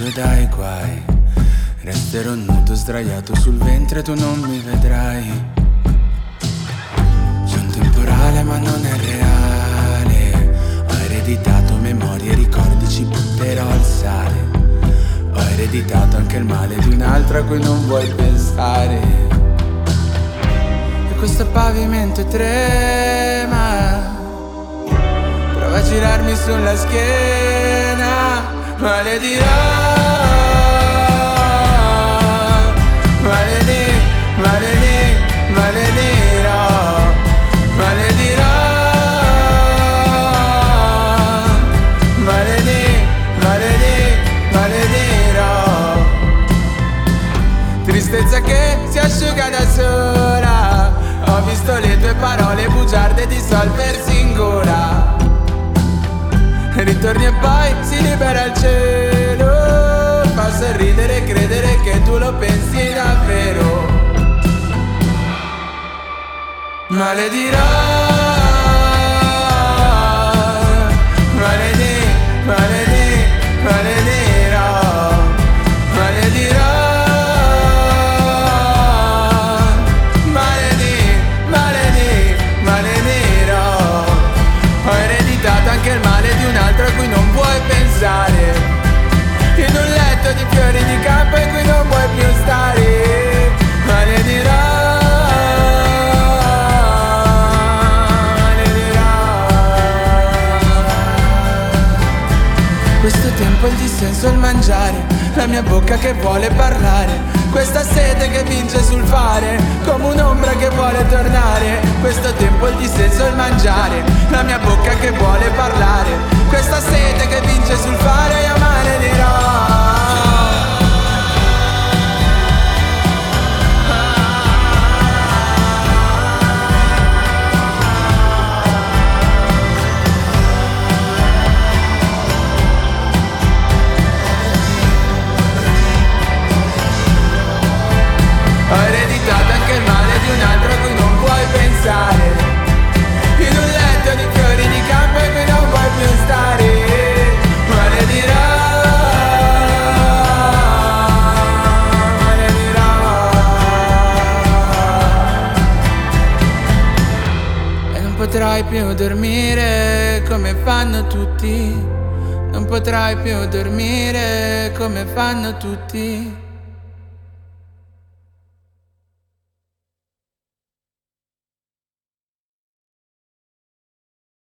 dai guai. Resterò nudo sdraiato sul ventre, tu non mi vedrai. C'è un temporale ma non è reale. Ho ereditato memorie e ricordi, ci butterò il sale. Ho ereditato anche il male di un'altra a cui non vuoi pensare. E questo pavimento trema, prova a girarmi sulla schiena. Maledirò, maledirò, maledirò, maledirò. Tristezza che si asciuga da sola. Ho visto le tue parole bugiarde dissolversi in gola. Ritorni e poi si libera il cielo. Fa sorridere e credere che tu lo pensi davvero. Maledirò, maledirò, maledirò, maledirò. Ho ereditato anche il male di un'altra a cui non puoi pensare. In un letto di fiori di campo in cui non puoi più stare. Maledirò. Questo tempo il dissenso è il mangiare, la mia bocca che vuole parlare, questa sete che vince sul fare, come un'ombra che vuole tornare. Questo tempo il dissenso è il mangiare, la mia bocca che vuole parlare, questa sete che vince sul fare. Io maledirò. Ho ereditato anche il male di un altro a cui non puoi pensare. In un letto di fiori di campo in cui non puoi più stare. Maledirò, maledirò. E non potrai più dormire come fanno tutti. Non potrai più dormire come fanno tutti.